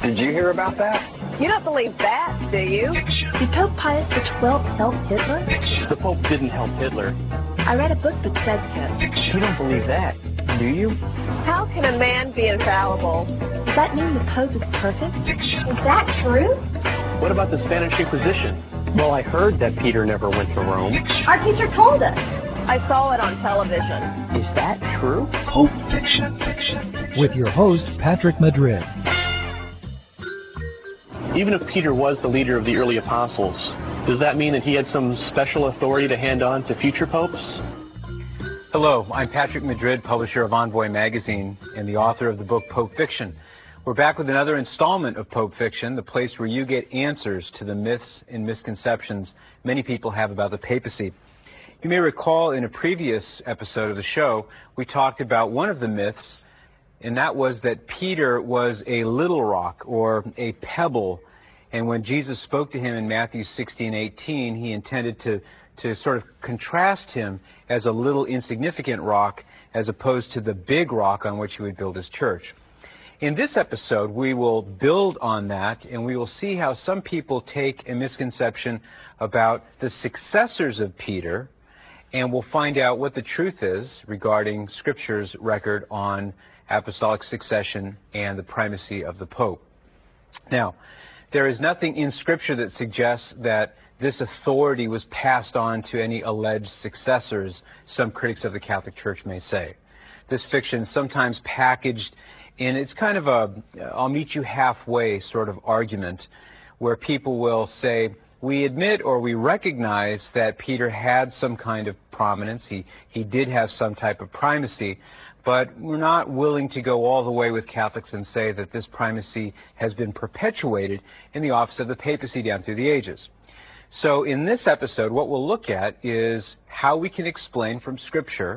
Did you hear about that? You don't believe that, do you? Did Pope Pius XII help Hitler? The Pope didn't help Hitler. I read a book that said so. You don't believe that, do you? How can a man be infallible? Does that mean the Pope is perfect? Is that true? What about the Spanish Inquisition? Well, I heard that Peter never went to Rome. Our teacher told us. I saw it on television. Is that true? Pope Fiction. With your host, Patrick Madrid. Even if Peter was the leader of the early apostles, does that mean that he had some special authority to hand on to future popes? Hello, I'm Patrick Madrid, publisher of Envoy magazine and the author of the book Pope Fiction. We're back with another installment of Pope Fiction, the place where you get answers to the myths and misconceptions many people have about the papacy. You may recall in a previous episode of the show, we talked about one of the myths, and that was that Peter was a little rock or a pebble. And when Jesus spoke to him in Matthew 16:18, he intended to sort of contrast him as a little insignificant rock as opposed to the big rock on which he would build his church. In this episode, we will build on that, and we will see how some people take a misconception about the successors of Peter, and we'll find out what the truth is regarding Scripture's record on apostolic succession and the primacy of the Pope. Now, there is nothing in Scripture that suggests that this authority was passed on to any alleged successors, some critics of the Catholic Church may say. This fiction is sometimes packaged in, it's kind of a I'll meet you halfway sort of argument, where people will say, we admit or we recognize that Peter had some kind of prominence, he did have some type of primacy, but we're not willing to go all the way with Catholics and say that this primacy has been perpetuated in the office of the papacy down through the ages. So in this episode, what we'll look at is how we can explain from Scripture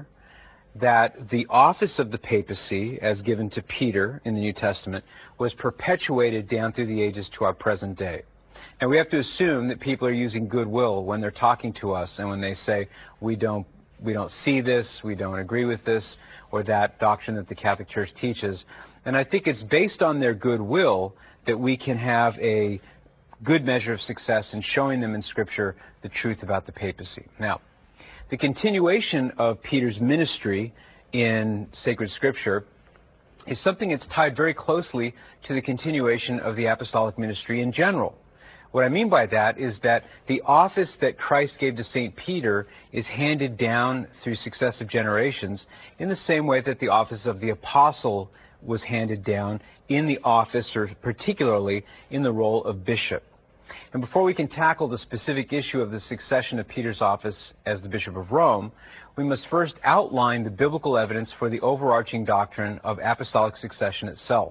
that the office of the papacy, as given to Peter in the New Testament, was perpetuated down through the ages to our present day. And we have to assume that people are using goodwill when they're talking to us and when they say, we don't see this, we don't agree with this, or that doctrine that the Catholic Church teaches. And I think it's based on their goodwill that we can have a good measure of success in showing them in Scripture the truth about the papacy. Now, the continuation of Peter's ministry in sacred Scripture is something that's tied very closely to the continuation of the apostolic ministry in general. What I mean by that is that the office that Christ gave to St. Peter is handed down through successive generations in the same way that the office of the apostle was handed down in the office, or particularly in the role of bishop. And before we can tackle the specific issue of the succession of Peter's office as the Bishop of Rome, we must first outline the biblical evidence for the overarching doctrine of apostolic succession itself.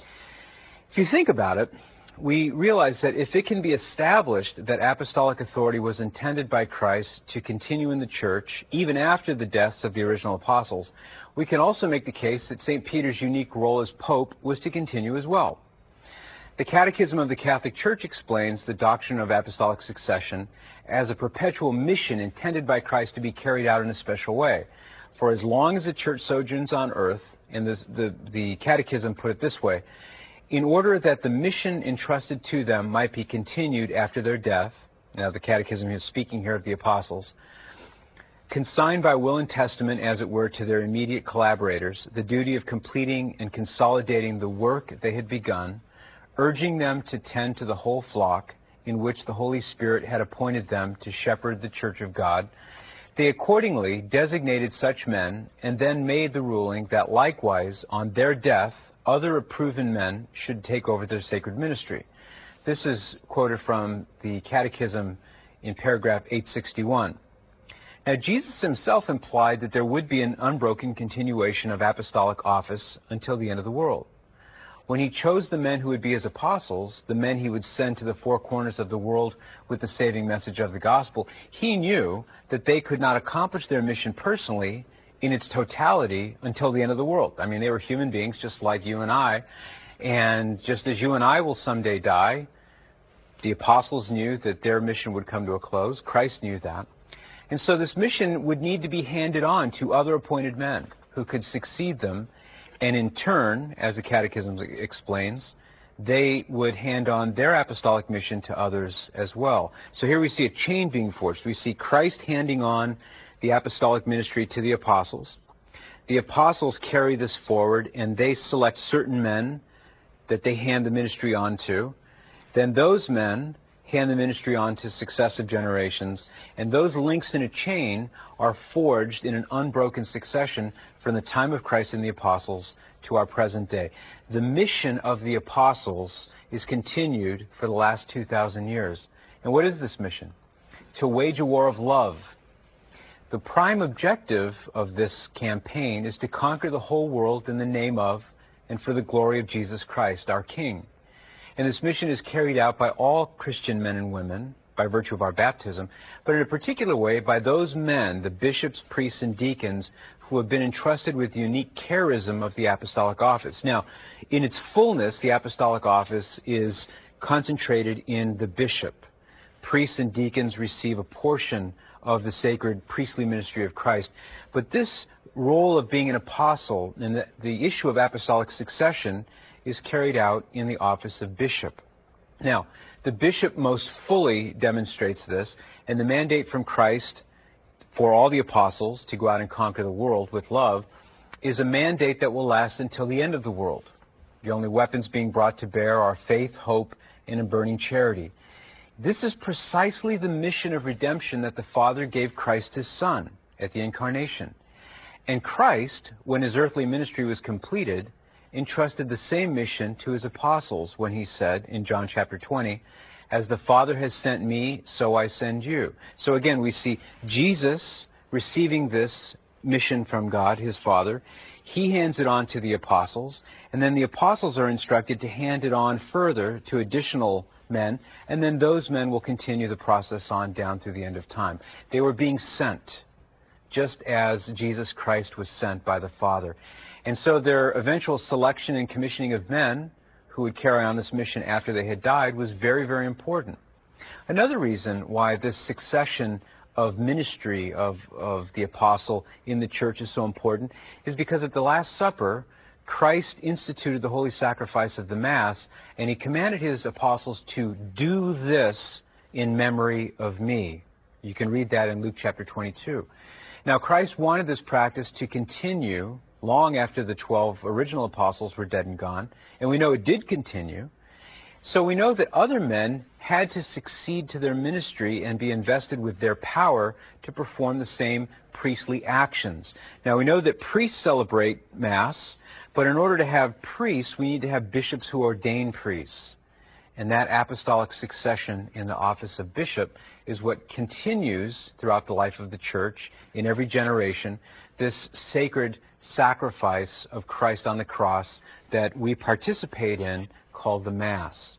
If you think about it, we realize that if it can be established that apostolic authority was intended by Christ to continue in the church, even after the deaths of the original apostles, we can also make the case that St. Peter's unique role as Pope was to continue as well. The Catechism of the Catholic Church explains the doctrine of apostolic succession as a perpetual mission intended by Christ to be carried out in a special way. For as long as the Church sojourns on earth, and the Catechism put it this way, in order that the mission entrusted to them might be continued after their death, now the Catechism is speaking here of the apostles, consigned by will and testament, as it were, to their immediate collaborators, the duty of completing and consolidating the work they had begun, urging them to tend to the whole flock in which the Holy Spirit had appointed them to shepherd the Church of God, they accordingly designated such men and then made the ruling that likewise, on their death, other approved men should take over their sacred ministry. This is quoted from the Catechism in paragraph 861. Now, Jesus himself implied that there would be an unbroken continuation of apostolic office until the end of the world. When he chose the men who would be his apostles, the men he would send to the four corners of the world with the saving message of the gospel, he knew that they could not accomplish their mission personally in its totality until the end of the world. I mean, they were human beings just like you and I, and just as you and I will someday die, the apostles knew that their mission would come to a close. Christ knew that. And so this mission would need to be handed on to other appointed men who could succeed them, and in turn, as the Catechism explains, they would hand on their apostolic mission to others as well. So here we see a chain being forged. We see Christ handing on the apostolic ministry to the apostles. The apostles carry this forward, and they select certain men that they hand the ministry on to. Then those men hand the ministry on to successive generations, and those links in a chain are forged in an unbroken succession from the time of Christ and the apostles to our present day. The mission of the apostles is continued for the last 2,000 years. And what is this mission? To wage a war of love. The prime objective of this campaign is to conquer the whole world in the name of and for the glory of Jesus Christ, our King. And this mission is carried out by all Christian men and women by virtue of our baptism, but in a particular way by those men, the bishops, priests, and deacons, who have been entrusted with the unique charism of the apostolic office. Now, in its fullness, the apostolic office is concentrated in the bishop. Priests and deacons receive a portion of the sacred priestly ministry of Christ. But this role of being an apostle and the issue of apostolic succession is carried out in the office of bishop. Now, the bishop most fully demonstrates this, and the mandate from Christ for all the apostles to go out and conquer the world with love is a mandate that will last until the end of the world. The only weapons being brought to bear are faith, hope, and a burning charity. This is precisely the mission of redemption that the Father gave Christ his Son at the Incarnation. And Christ, when his earthly ministry was completed, entrusted the same mission to his apostles when he said in John chapter 20, "As the Father has sent me, so I send you." So again, we see Jesus receiving this mission from God, his Father. He hands it on to the apostles, and then the apostles are instructed to hand it on further to additional men, and then those men will continue the process on down through the end of time. They were being sent, just as Jesus Christ was sent by the Father. And so their eventual selection and commissioning of men who would carry on this mission after they had died was very, very important. Another reason why this succession of ministry of the apostle in the church is so important is because at the Last Supper, Christ instituted the holy sacrifice of the Mass, and he commanded his apostles to do this in memory of me. You can read that in Luke chapter 22. Now, Christ wanted this practice to continue long after the 12 original apostles were dead and gone, and we know it did continue. So we know that other men had to succeed to their ministry and be invested with their power to perform the same priestly actions. Now, we know that priests celebrate Mass, but in order to have priests, we need to have bishops who ordain priests. And that apostolic succession in the office of bishop is what continues throughout the life of the church in every generation, this sacred sacrifice of Christ on the cross that we participate in, called the Mass.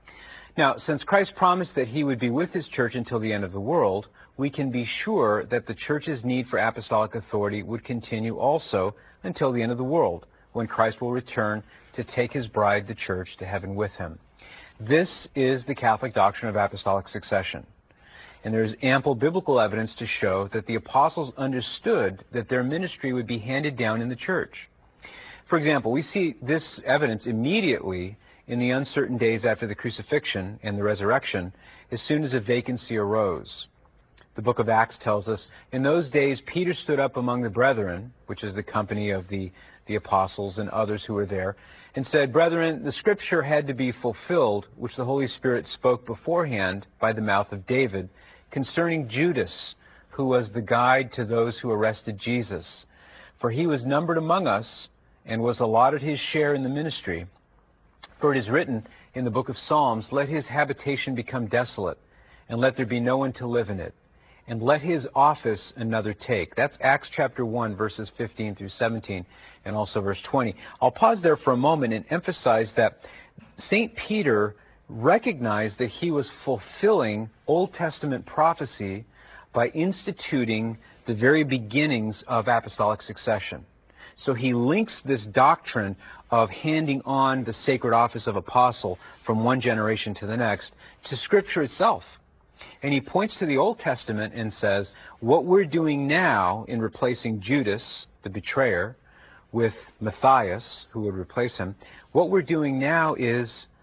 Now, since Christ promised that he would be with his church until the end of the world, we can be sure that the church's need for apostolic authority would continue also until the end of the world, when Christ will return to take his bride, the church, to heaven with him. This is the Catholic doctrine of apostolic succession. And there is ample biblical evidence to show that the apostles understood that their ministry would be handed down in the church. For example, we see this evidence immediately in the uncertain days after the crucifixion and the resurrection, as soon as a vacancy arose. The book of Acts tells us, "In those days Peter stood up among the brethren," which is the company of the apostles and others who were there, and said, "Brethren, the scripture had to be fulfilled, which the Holy Spirit spoke beforehand by the mouth of David, concerning Judas, who was the guide to those who arrested Jesus. For he was numbered among us and was allotted his share in the ministry. For it is written in the book of Psalms, 'Let his habitation become desolate, and let there be no one to live in it. And let his office another take.'" That's Acts chapter 1, verses 15 through 17, and also verse 20. I'll pause there for a moment and emphasize that St. Peter recognized that he was fulfilling Old Testament prophecy by instituting the very beginnings of apostolic succession. So he links this doctrine of handing on the sacred office of apostle from one generation to the next to Scripture itself. And he points to the Old Testament and says, what we're doing now in replacing Judas, the betrayer, with Matthias, who would replace him, what we're doing now is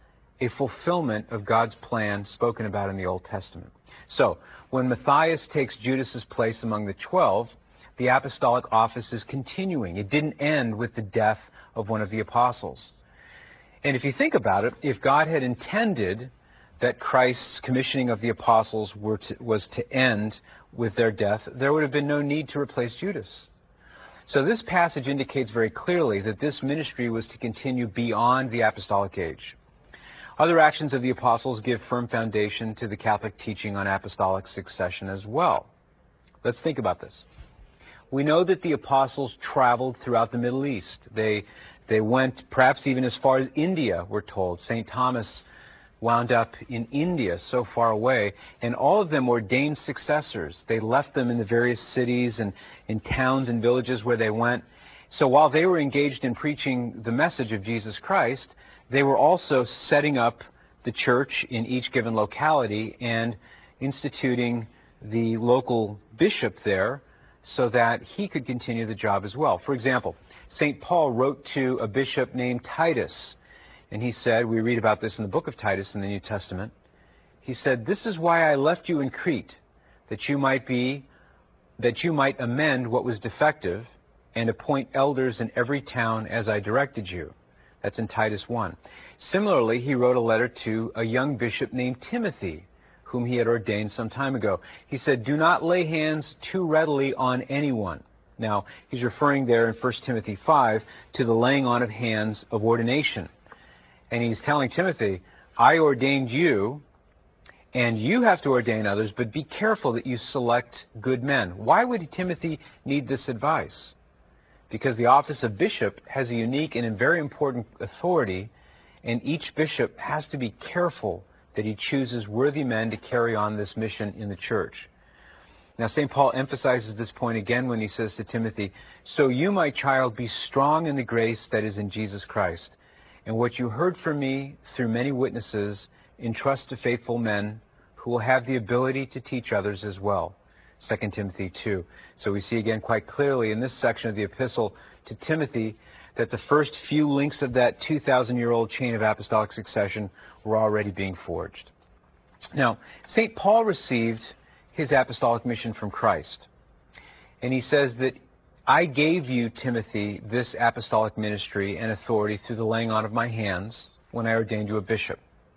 a fulfillment of God's plan spoken about in the Old Testament. So, when Matthias takes Judas's place among the 12, the apostolic office is continuing. It didn't end with the death of one of the apostles. And if you think about it, if God had intended that Christ's commissioning of the apostles was to end with their death, there would have been no need to replace Judas. So this passage indicates very clearly that this ministry was to continue beyond the apostolic age. Other actions of the apostles give firm foundation to the Catholic teaching on apostolic succession as well. Let's think about this. We know that the apostles traveled throughout the Middle East. They went perhaps even as far as India, we're told. St. Thomas wound up in India, so far away, and all of them ordained successors. They left them in the various cities and in towns and villages where they went. So while they were engaged in preaching the message of Jesus Christ, they were also setting up the church in each given locality and instituting the local bishop there so that he could continue the job as well. For example, St. Paul wrote to a bishop named Titus, and he said, we read about this in the book of Titus in the New Testament, he said, "This is why I left you in Crete, that you might amend what was defective and appoint elders in every town as I directed you." That's in Titus 1. Similarly, he wrote a letter to a young bishop named Timothy, whom he had ordained some time ago. He said, "Do not lay hands too readily on anyone." Now, he's referring there in 1 Timothy 5 to the laying on of hands of ordination. And he's telling Timothy, I ordained you, and you have to ordain others, but be careful that you select good men. Why would Timothy need this advice? Because the office of bishop has a unique and very important authority, and each bishop has to be careful that he chooses worthy men to carry on this mission in the church. Now, St. Paul emphasizes this point again when he says to Timothy, "So you, my child, be strong in the grace that is in Jesus Christ. And what you heard from me through many witnesses, entrust to faithful men who will have the ability to teach others as well." 2 Timothy 2. So we see again quite clearly in this section of the epistle to Timothy that the first few links of that 2,000-year-old chain of apostolic succession were already being forged. Now, St. Paul received his apostolic mission from Christ. And he says that I gave you, Timothy, this apostolic ministry and authority through the laying on of my hands when I ordained you a bishop.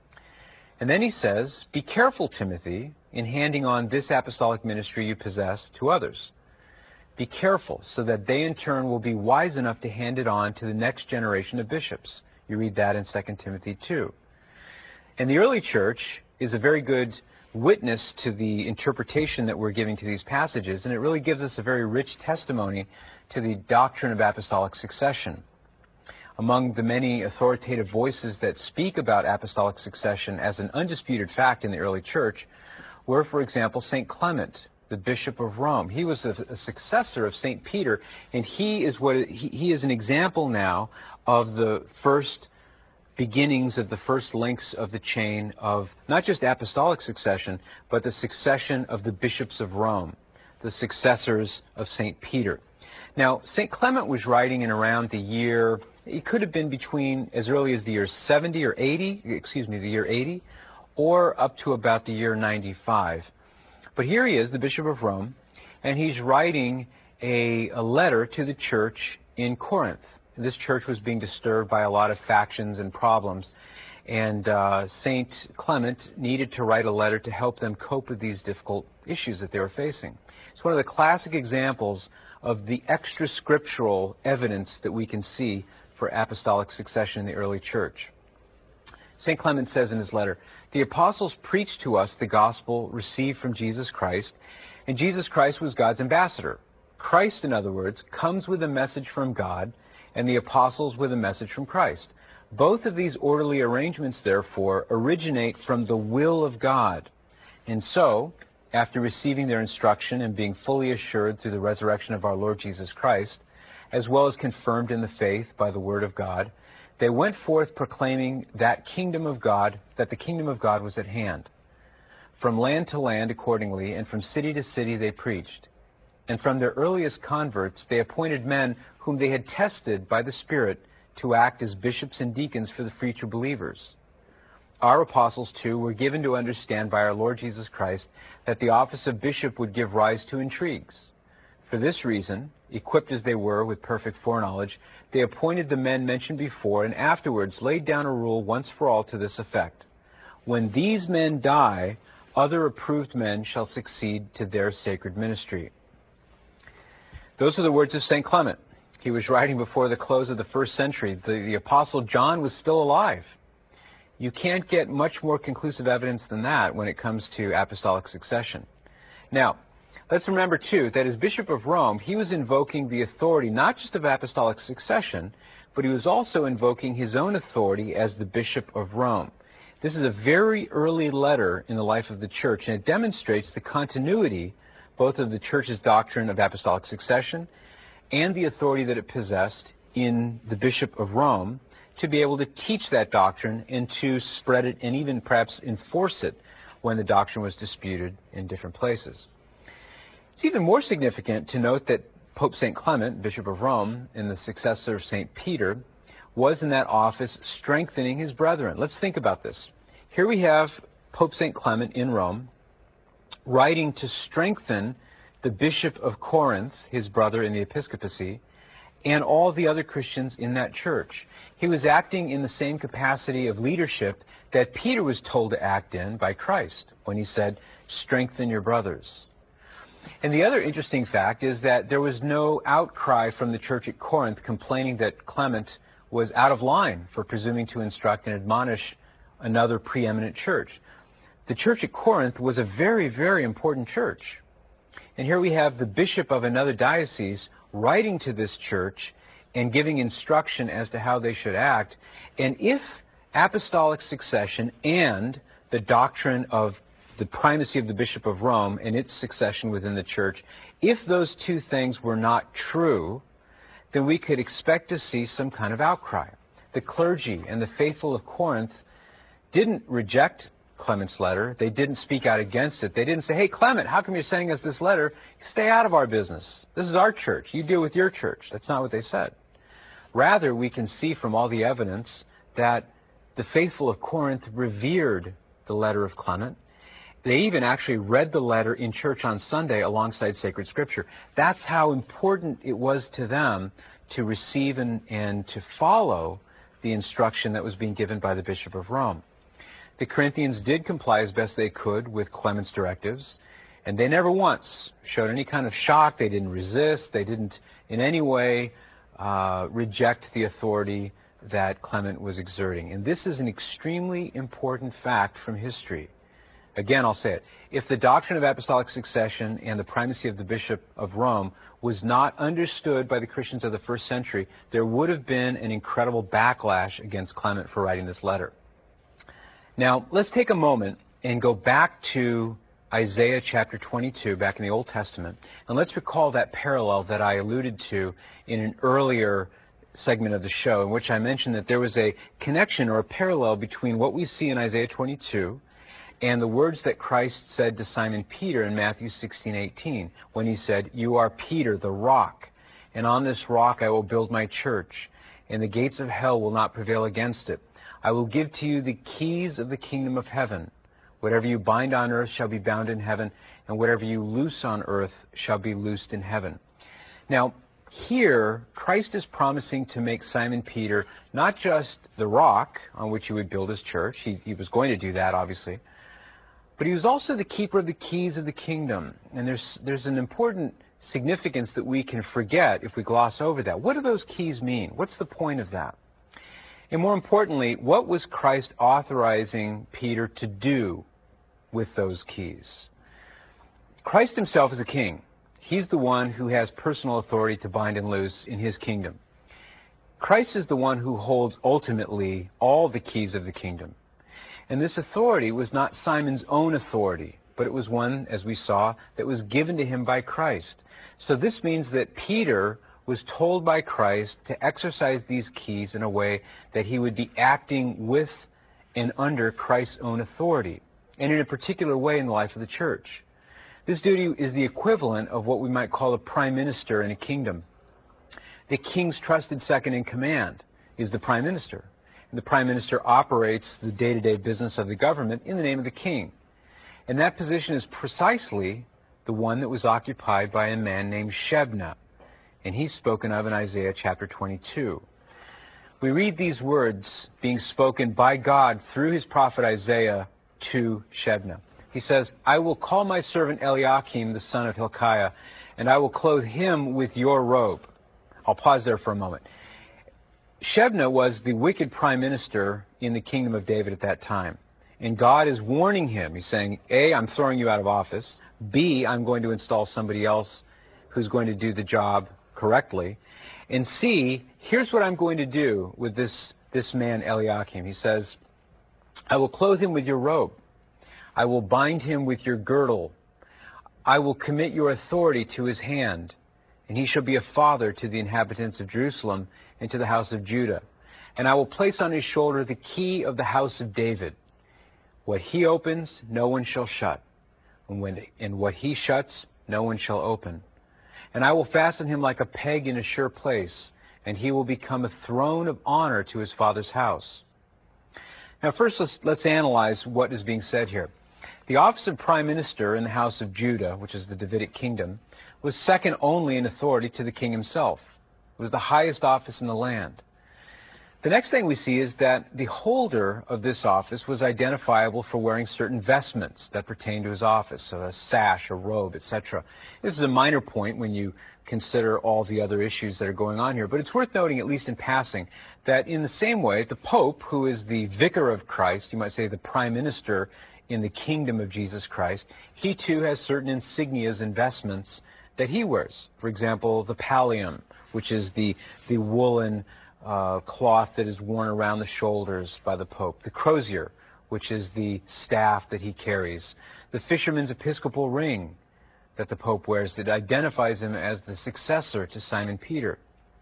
And then he says, be careful, Timothy, in handing on this apostolic ministry you possess to others. Be careful so that they in turn will be wise enough to hand it on to the next generation of bishops. You read that in 2 Timothy 2. And the early church is a very good witness to the interpretation that we're giving to these passages, and it really gives us a very rich testimony to the doctrine of apostolic succession. Among the many authoritative voices that speak about apostolic succession as an undisputed fact in the early church were, for example, St. Clement, the Bishop of Rome. He was a successor of St. Peter, and he is an example now of the first beginnings of the first links of the chain of not just apostolic succession, but the succession of the bishops of Rome, the successors of St. Peter. Now, St. Clement was writing in around the year, it could have been between as early as the year 70 or 80, the year 80, or up to about the year 95. But here he is, the Bishop of Rome, and he's writing a letter to the church in Corinth. This church was being disturbed by a lot of factions and problems, and St. Clement needed to write a letter to help them cope with these difficult issues that they were facing. It's one of the classic examples of the extra-scriptural evidence that we can see for apostolic succession in the early church. St. Clement says in his letter, "The apostles preached to us the gospel received from Jesus Christ, and Jesus Christ was God's ambassador. Christ, in other words, comes with a message from God, and the apostles with a message from Christ. Both of these orderly arrangements, therefore, originate from the will of God. And so, after receiving their instruction and being fully assured through the resurrection of our Lord Jesus Christ, as well as confirmed in the faith by the word of God, they went forth proclaiming that the kingdom of God was at hand. From land to land, accordingly, and from city to city they preached. And from their earliest converts, they appointed men whom they had tested by the Spirit to act as bishops and deacons for the future believers. our apostles, too, were given to understand by our Lord Jesus Christ that the office of bishop would give rise to intrigues. For this reason, equipped as they were with perfect foreknowledge, they appointed the men mentioned before and afterwards laid down a rule once for all to this effect: when these men die, other approved men shall succeed to their sacred ministry. Those are the words of St. Clement. He was writing before the close of the first century. The Apostle John was still alive. You can't get much more conclusive evidence than that when it comes to apostolic succession. Now, let's remember, too, that as Bishop of Rome, he was invoking the authority not just of apostolic succession, but he was also invoking his own authority as the Bishop of Rome. This is a very early letter in the life of the Church, and it demonstrates the continuity both of the Church's doctrine of apostolic succession and the authority that it possessed in the Bishop of Rome to be able to teach that doctrine and to spread it and even perhaps enforce it when the doctrine was disputed in different places. It's even more significant to note that Pope St. Clement, Bishop of Rome, and the successor of St. Peter, was in that office strengthening his brethren. Let's think about this. Here we have Pope St. Clement in Rome writing to strengthen the Bishop of Corinth, his brother in the episcopacy, and all the other Christians in that church. He was acting in the same capacity of leadership that Peter was told to act in by Christ when he said, "Strengthen your brothers." And the other interesting fact is that there was no outcry from the church at Corinth complaining that Clement was out of line for presuming to instruct and admonish another preeminent church. The church at Corinth was a very, very important church. And here we have the bishop of another diocese writing to this church and giving instruction as to how they should act. And if apostolic succession and the doctrine of the primacy of the Bishop of Rome and its succession within the church, if those two things were not true, then we could expect to see some kind of outcry. The clergy and the faithful of Corinth didn't reject Clement's letter. They didn't speak out against it. They didn't say, "Hey, Clement, how come you're sending us this letter? Stay out of our business. This is our church. You deal with your church." That's not what they said. Rather, we can see from all the evidence that the faithful of Corinth revered the letter of Clement. They even actually read the letter in church on Sunday alongside sacred scripture. That's how important it was to them to receive and to follow the instruction that was being given by the Bishop of Rome. The Corinthians did comply as best they could with Clement's directives, and they never once showed any kind of shock. They didn't resist. They didn't in any way reject the authority that Clement was exerting. And this is an extremely important fact from history. Again, I'll say it. If the doctrine of apostolic succession and the primacy of the Bishop of Rome was not understood by the Christians of the first century, there would have been an incredible backlash against Clement for writing this letter. Now, let's take a moment and go back to Isaiah chapter 22, back in the Old Testament, and let's recall that parallel that I alluded to in an earlier segment of the show, in which I mentioned that there was a connection or a parallel between what we see in Isaiah 22 and the words that Christ said to Simon Peter in Matthew 16:18, when he said, "You are Peter, the rock, and on this rock I will build my church, and the gates of hell will not prevail against it. I will give to you the keys of the kingdom of heaven. Whatever you bind on earth shall be bound in heaven, and whatever you loose on earth shall be loosed in heaven." Now, here, Christ is promising to make Simon Peter not just the rock on which he would build his church. He was going to do that, obviously. But he was also the keeper of the keys of the kingdom. And there's an important significance that we can forget if we gloss over that. What do those keys mean? What's the point of that? And more importantly, what was Christ authorizing Peter to do with those keys? Christ himself is a king. He's the one who has personal authority to bind and loose in his kingdom. Christ is the one who holds ultimately all the keys of the kingdom. And this authority was not Simon's own authority, but it was one, as we saw, that was given to him by Christ. So this means that Peter was told by Christ to exercise these keys in a way that he would be acting with and under Christ's own authority, and in a particular way in the life of the church. This duty is the equivalent of what we might call a prime minister in a kingdom. The king's trusted second in command is the prime minister. And the prime minister operates the day-to-day business of the government in the name of the king. And that position is precisely the one that was occupied by a man named Shebna. And he's spoken of in Isaiah chapter 22. We read these words being spoken by God through his prophet Isaiah to Shebna. He says, I will call my servant Eliakim, the son of Hilkiah, and I will clothe him with your robe. I'll pause there for a moment. Shebna was the wicked prime minister in the kingdom of David at that time. And God is warning him. He's saying, A, I'm throwing you out of office. B, I'm going to install somebody else who's going to do the job correctly. And C, here's what I'm going to do with this man Eliakim. He says, I will clothe him with your robe. I will bind him with your girdle. I will commit your authority to his hand, and he shall be a father to the inhabitants of Jerusalem and to the house of Judah. And I will place on his shoulder the key of the house of David. What he opens, no one shall shut. And what he shuts, no one shall open. And I will fasten him like a peg in a sure place, and he will become a throne of honor to his father's house. Now first, let's analyze what is being said here. The office of prime minister in the house of Judah, which is the Davidic kingdom, was second only in authority to the king himself. It was the highest office in the land. The next thing we see is that the holder of this office was identifiable for wearing certain vestments that pertain to his office, so a sash, a robe, etc. This is a minor point when you consider all the other issues that are going on here, but it's worth noting, at least in passing, that in the same way, the Pope, who is the vicar of Christ, you might say the prime minister in the kingdom of Jesus Christ, he too has certain insignias and vestments that he wears. For example, the pallium, which is the woolen cloth that is worn around the shoulders by the Pope. The crozier, which is the staff that he carries. The fisherman's episcopal ring that the Pope wears that identifies him as the successor to Simon Peter.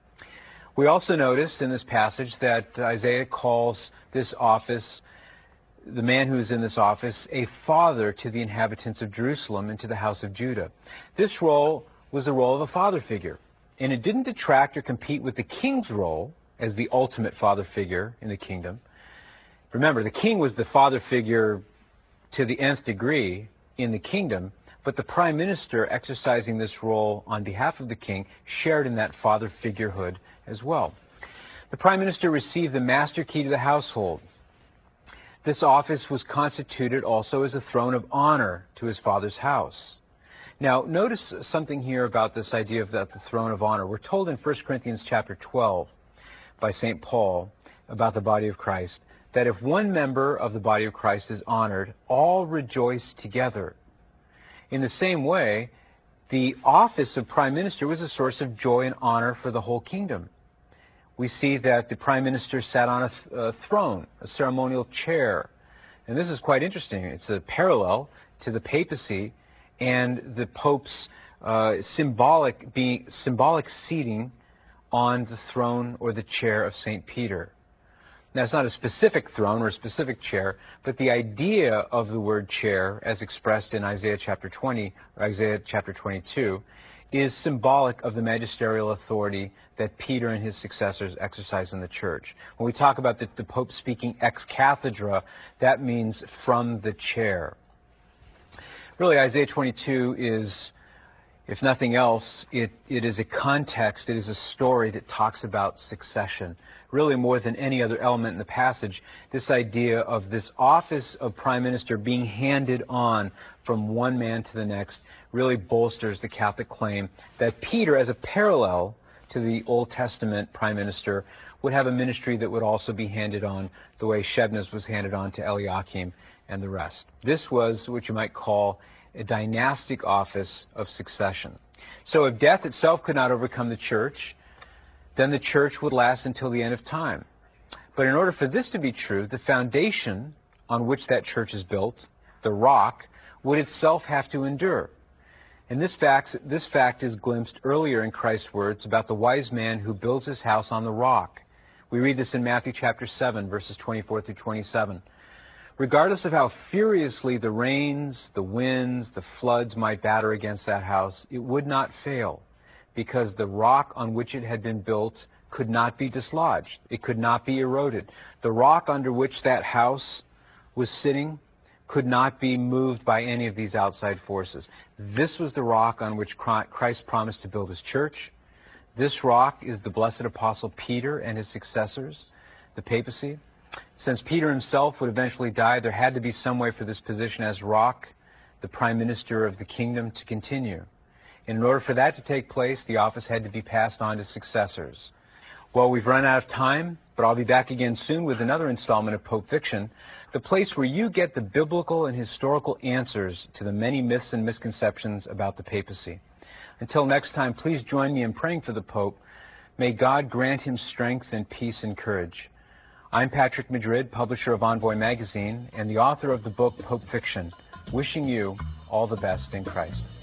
We also notice in this passage that Isaiah calls this office, the man who is in this office, a father to the inhabitants of Jerusalem and to the house of Judah. This role was the role of a father figure, and it didn't detract or compete with the king's role as the ultimate father figure in the kingdom. Remember, the king was the father figure to the nth degree in the kingdom, but the prime minister exercising this role on behalf of the king shared in that father figurehood as well. The prime minister received the master key to the household. This office was constituted also as a throne of honor to his father's house. Now, notice something here about this idea of the throne of honor. We're told in 1 Corinthians chapter 12 by St. Paul about the body of Christ that if one member of the body of Christ is honored, all rejoice together. In the same way, the office of prime minister was a source of joy and honor for the whole kingdom. We see that the prime minister sat on a throne, a ceremonial chair. And this is quite interesting. It's a parallel to the papacy and the Pope's symbolic seating on the throne or the chair of St. Peter. Now, it's not a specific throne or a specific chair, but the idea of the word chair, as expressed in Isaiah chapter 20 or Isaiah chapter 22, is symbolic of the magisterial authority that Peter and his successors exercise in the church. When we talk about the Pope speaking ex cathedra, that means from the chair. Really, Isaiah 22 is, if nothing else, it is a context, it is a story that talks about succession. Really, more than any other element in the passage, this idea of this office of prime minister being handed on from one man to the next really bolsters the Catholic claim that Peter, as a parallel to the Old Testament prime minister, would have a ministry that would also be handed on the way Shebna's was handed on to Eliakim and the rest. This was what you might call a dynastic office of succession. So if death itself could not overcome the church, then the church would last until the end of time. But in order for this to be true, the foundation on which that church is built, the rock, would itself have to endure. And this fact is glimpsed earlier in Christ's words about the wise man who builds his house on the rock. We read this in Matthew chapter 7, verses 24 through 27. Regardless of how furiously the rains, the winds, the floods might batter against that house, it would not fail, because the rock on which it had been built, could not be dislodged. It could not be eroded. The rock under which that house was sitting could not be moved by any of these outside forces. This was the rock on which Christ promised to build his church. This rock is the blessed apostle Peter and his successors, the papacy. Since Peter himself would eventually die, there had to be some way for this position as rock, the prime minister of the kingdom, to continue. And in order for that to take place, the office had to be passed on to successors. Well, we've run out of time, but I'll be back again soon with another installment of Pope Fiction, the place where you get the biblical and historical answers to the many myths and misconceptions about the papacy. Until next time, please join me in praying for the Pope. May God grant him strength and peace and courage. I'm Patrick Madrid, publisher of Envoy Magazine and the author of the book Pope Fiction, wishing you all the best in Christ.